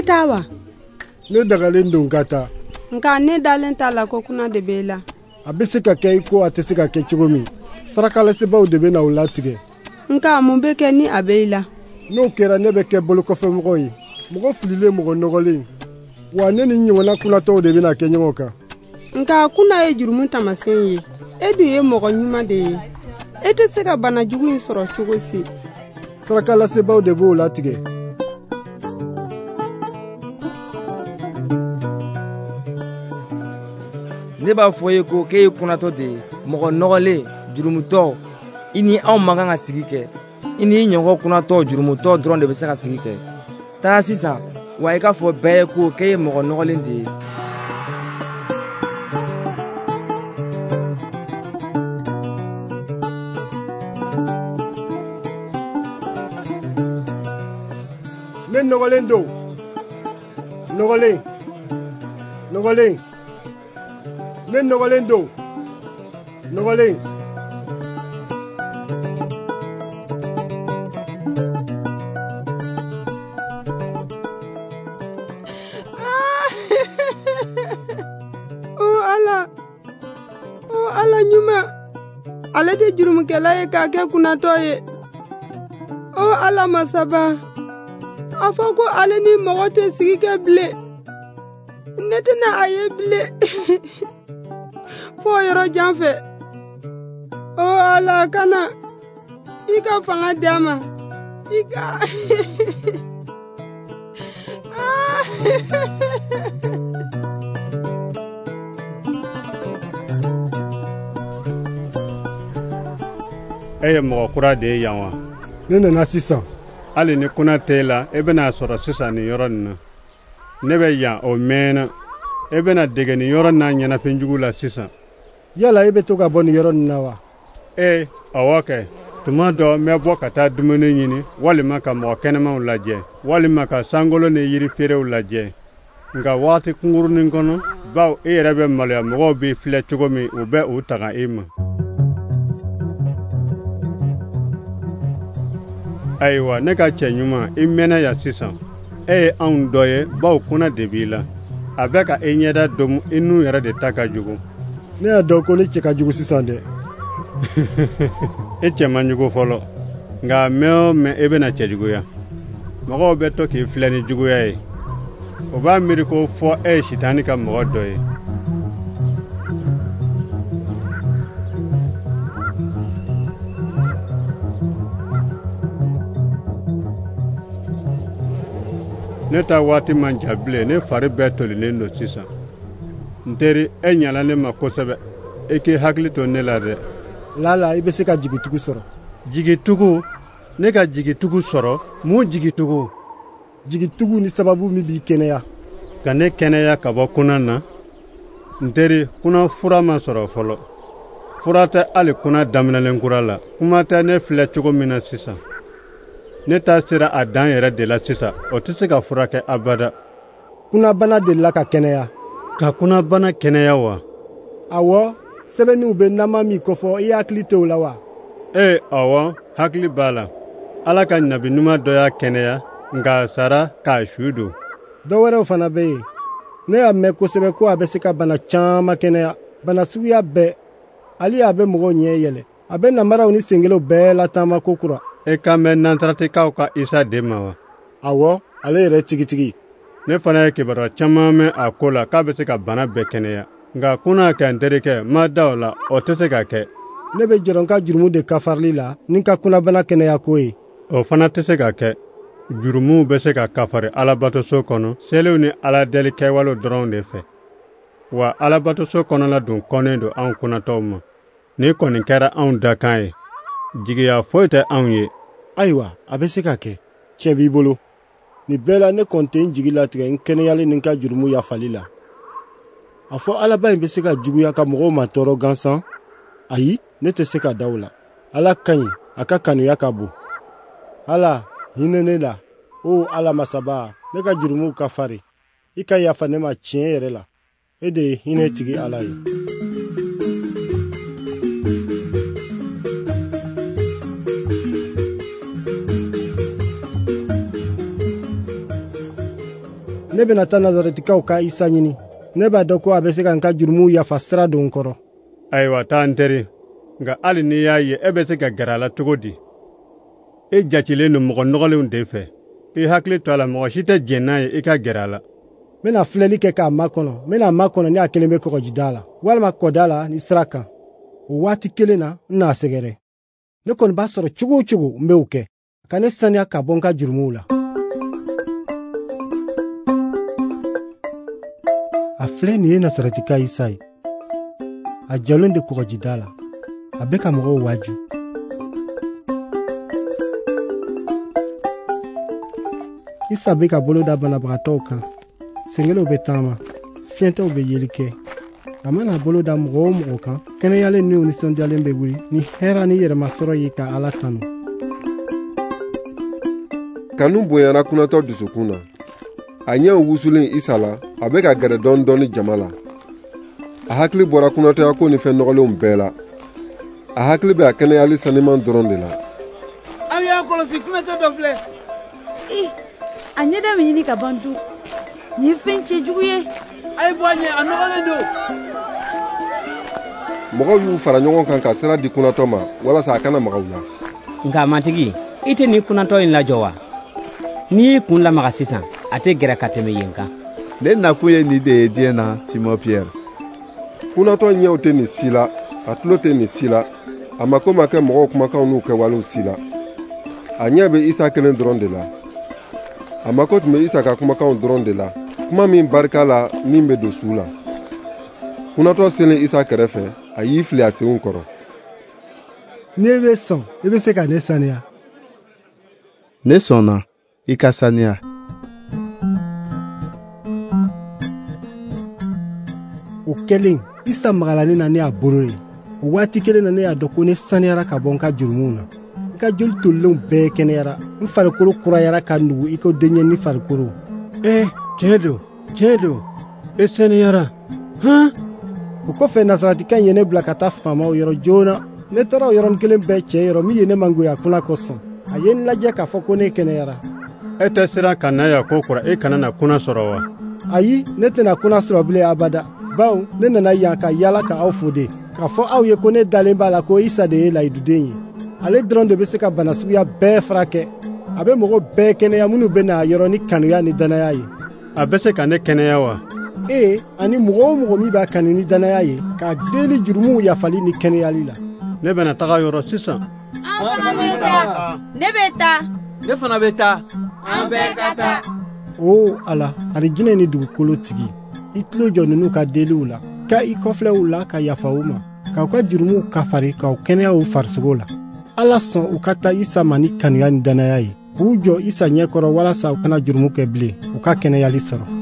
ne t'a wa? Ne dagalen don ka taa. Nka ne dalen t'a la ko kuna de b'e la. A bɛ se ka kɛ I ko a tɛ se ka kɛ cogo min. Sarakalasebaaw de bɛ na o latigɛ. Nka mun bɛ kɛ ni a bɛ I la? N'o kɛra ne bɛ kɛ bolokɔfɛmɔgɔ ye. Mɔgɔ fililen mɔgɔ nɔgɔlen. Wa ne ni ɲɔgɔnna kunatɔw de bɛna kɛ ɲɔgɔn kan. Nka kuna ye jurumu taamasiyɛn ye. E dun ye mɔgɔ ɲuman de ye. E tɛ se ka bana jugu in sɔrɔ cogo si. Sarakalasebaaw de b'o latigɛ. Ne b'a fɔ ye ko k'e ye kunatɔ de ye, mɔgɔ nɔgɔlen, jurumutɔ, I ni anw man kan ka sigi kɛ. I ni ɲɔgɔn kunatɔ, jurumutɔ dɔrɔn de bɛ se ka sigi kɛ. Taa sisan, wa I k'a fɔ bɛɛ ye ko k'e ye mɔgɔ nɔgɔlen de ye. Ne nɔgɔlen don. Nɔgɔlen. Nɔgɔlen. Ne nɔgɔlen don. Nɔgɔlen. Ala ɲuman. Ale tɛ jurumukɛla ye k'a kɛ kunatɔ ye. Ala masaba. A fɔ ko ale ni mɔgɔ tɛ sigi kɛ bilen. Ne tɛna a ye bilen. Fɔ yɔrɔ jan fɛ. Ala kana I ka fanga di a ma. I ka E ye mɔgɔ kura de ye yan wa? Ne nana sisan. Hali ni kuna tɛ la, e bɛna sɔrɔ sisan nin yɔrɔ nin na. Ne bɛ yan o mɛnna. E bɛna dege nin yɔrɔ n'a ɲɛnafɛnjugu la sisan. Yala e bɛ to ka bɔ nin yɔrɔ nin na wa? Awɔ kɛ. Tuma dɔ n bɛ bɔ ka taa dumuni ɲini, walima ka mɔgɔ kɛnɛmanw lajɛ, walima ka sankolo ni yiri feerew lajɛ. Nka waati kunkurunin kɔnɔ, baw e yɛrɛ bɛ maloya mɔgɔw b'i filɛ cogo min u bɛ u taga i ma. Ayiwa, ne ka cɛ ɲuman, I mɛnna yan sisan. E ye anw dɔ ye, baw kunna de b'i la. A bɛ ka e ɲɛda domu, I nu yɛrɛ de ta ka jugu. Ne y'a dɔn ko ne cɛ ka jugu sisan dɛ. E cɛ man jugu fɔlɔ, nka mɛn o mɛn e bɛna cɛ juguya. Mɔgɔw bɛ to k'i filɛ ni juguya ye. O b'a miiri ko fɔ e ye Sitani ka mɔgɔ dɔ ye. Ne ta waati man jan bilen, ne fari bɛɛ tolilen don sisan. N teri, e ɲɛna ne ma kosɛbɛ. E k'i hakili to ne la dɛ. Lala, I bɛ se ka jigitugu sɔrɔ. Jigitugu? Ne ka jigitugu sɔrɔ? Mun jigitugu? Jigitugu ni sababu min b'i kɛnɛya. Ka ne kɛnɛya ka bɔ kuna na? N teri, kuna fura ma sɔrɔ fɔlɔ. Fura tɛ hali kuna daminɛlen kura la. Kuma tɛ ne filɛ cogo min na sisan. Ne ta sera a dan yɛrɛ de la sisan. O tɛ se ka furakɛ abada. Kunabana delila ka kɛnɛya. Ka kunabana kɛnɛya wa? Awɔ, sɛbɛnniw bɛ nama min kofɔ I hakili tɛ o la wa? Awɔ, hakili b'a la. Ala ka nabi ɲuman dɔ y'a kɛnɛya, nka a sara k'a su don. Dɔ wɛrɛw fana bɛ yen. Ne y'a mɛn kosɛbɛ ko a bɛ se ka bana caman kɛnɛya. Bana suguya bɛɛ. Hali a bɛ mɔgɔw ɲɛ yɛlɛ. A bɛ namaraw ni senkelew bɛɛ lataama ko kura. E kan bɛ Nasaratikaw ka Isa den ma wa? Awɔ, ale yɛrɛ tigitigi. Ne fana ye kibaruya caman mɛn a ko la k'a bɛ se ka bana bɛɛ kɛnɛya. Nka kunna kɛ n terikɛ, ma da o la, o tɛ se ka kɛ. Ne bɛ jɔrɔ n ka jurumu de kafarili la ni n ka kunabana kɛnɛya ko ye. O fana tɛ se ka kɛ. Jurumuw bɛ se ka kafari Alabatoso kɔnɔ, seliw ni Aladeli kɛwalew dɔrɔn de fɛ. Wa Alabatoso kɔnɔla dun kɔnnen don anw kunatɔw ma. Ni kɔni kɛra anw dakan ye. Jigiya foyi tɛ anw ye. Ayiwa, a bɛ se ka kɛ. Tiɲɛ b'i bolo. Nin bɛɛ la ne kɔni tɛ n jigi latigɛ n kɛnɛyali ni n ka jurumu yafali la. A fɔ Alaba in bɛ se ka juguya ka mɔgɔw ma tɔɔrɔ gansan? Ayi, ne tɛ se ka da o la. Ala ka ɲi, a ka kanuya ka bon. Ala, hinɛ ne la. Ala masaba, ne ka jurumuw ka farin. I ka yafa ne ma tiɲɛ yɛrɛ la. E de ye hinɛ tigi Ala ye. ne bena taa Nazaretikaw ka Isa ɲini. Ne b'a dɔn ko a bɛ se ka n ka jurumuw yafa sira don n kɔrɔ. Ayiwa taa n teri, nka hali n'i y'a ye e bɛ se ka gɛrɛ a la cogo di? E jatilen don mɔgɔ nɔgɔlenw de fɛ. I hakili to a la, mɔgɔ si tɛ jɛn n'a ye i ka gɛrɛ a la. N bena filɛli kɛ k'a makɔnɔ. N bena makɔnɔ ni a kelen bɛ kɔgɔjida la, walima kɔda la ni sira kan. O waati kelen na n n'a sɛgɛrɛ. Ne kɔni b'a sɔrɔ cogo o cogo n b'o kɛ. Ka ne saniya ka bɔ n ka jurumuw la. A filɛ nin ye Nasaretika Isa ye. A jalen de kɔgɔjida la. A bɛ ka mɔgɔw waaju. Isa bɛ ka bolo da banabagatɔw kan. Sengelew bɛ taama. Fiɲɛtɔw bɛ yeli kɛ. A mana bolo da mɔgɔ o mɔgɔ kan, kɛnɛyalen ni nisɔndiyalen bɛ wuli ni hɛrɛ ni yɛrɛmasɔrɔ ye ka Ala tanu. Kanu bonyana kunatɔ dusukun na. A ɲɛw wusulen Isa la, a bɛ ka gɛrɛ dɔɔni dɔɔni jama la. A hakili bɔra kunatɔya ko ni fɛn nɔgɔlenw bɛɛ la. A hakili bɛ a kɛnɛyali saniman dɔrɔn de la. Aw y'a kɔlɔsi kunatɔ dɔ filɛ. A ɲɛda bɛ ɲini ka ban dun. Nin ye fɛn cɛjugu ye. A ye bɔ a ɲɛ, a nɔgɔlen don. Mɔgɔw y'u fara ɲɔgɔn kan ka sira di kunatɔ ma walasa a kana maga u la. Nka matigi, i tɛ nin kunatɔ in lajɔ wa? N'i y'i kun lamaga sisan, a tɛ gɛrɛ ka tɛmɛ yen kan. Ne nakun ye nin de ye diɲɛ na, Simon Pierre. Kunatɔ ɲɛw tɛ nin si la, a tulo tɛ nin si la, a mako ma kɛ mɔgɔw kumakanw n'u kɛwalew si la. A ɲɛ bɛ Isa kelen dɔrɔn de la. A mako tun bɛ Isa ka kumakanw dɔrɔn de la, kuma min barika la min bɛ don su la. Kunatɔ selen Isa kɛrɛfɛ, a y'i fili a senw kɔrɔ. N'e bɛ sɔn, i bɛ se ka ne saniya. Ne sɔnna, i ka saniya. O kɛlen, Isa magala ne na ne y'a bolo ye. O waati kelen na ne y'a dɔn ko ne saniyara ka bɔ n ka jurumuw na. N ka joli tolilenw bɛɛ kɛnɛyara. N farikolo kurayara ka nugu i ko denɲɛni farikolo. Tiɲɛ don. E saniyara. O kɔfɛ Nasaretika ye ne bila ka taa faamaw yɔrɔ joona. Ne taara o yɔrɔnin kelen bɛɛ cɛ yɔrɔ min ye ne mangoya kuna kosɔn. A ye n lajɛ k'a fɔ ko ne kɛnɛyara. E tɛ siran ka na yan ko kura e kana na kuna sɔrɔ wa? Ayi, ne tɛna kuna sɔrɔ bilen abada. Bawo ne nana yan ka yala ka aw fo de. K'a fɔ aw ye ko ne dalen b'a la ko Isa de ye layiduden ye. Ale dɔrɔn de bɛ se ka bana suguya bɛɛ furakɛ. A bɛ mɔgɔ bɛɛ kɛnɛya minnu bɛ n'a yɔrɔ ni kanuya ni danaya ye. A bɛ se ka ne kɛnɛya wa? Ani mɔgɔ o mɔgɔ min b'a kanu ni danaya ye, k'a deli jurumuw yafali ni kɛnɛyali la. Ne bɛna taga yɔrɔ sisan. An fana bɛ taa. Ne bɛ taa. Ne fana bɛ taa. An bɛɛ ka taa. O Ala, arijinɛ ni dugukolo tigi, i tulo jɔ ninnu ka deliw la, ka i kɔfilɛ u la ka yafa u ma, k'aw ka jurumuw kafari k'aw kɛnɛya u farisogo la. Ala sɔn u ka taa Isa ma ni kanuya ni danaya ye, k'u jɔ Isa ɲɛkɔrɔ walasa u kana jurumu kɛ bilen, u ka kɛnɛyali sɔrɔ.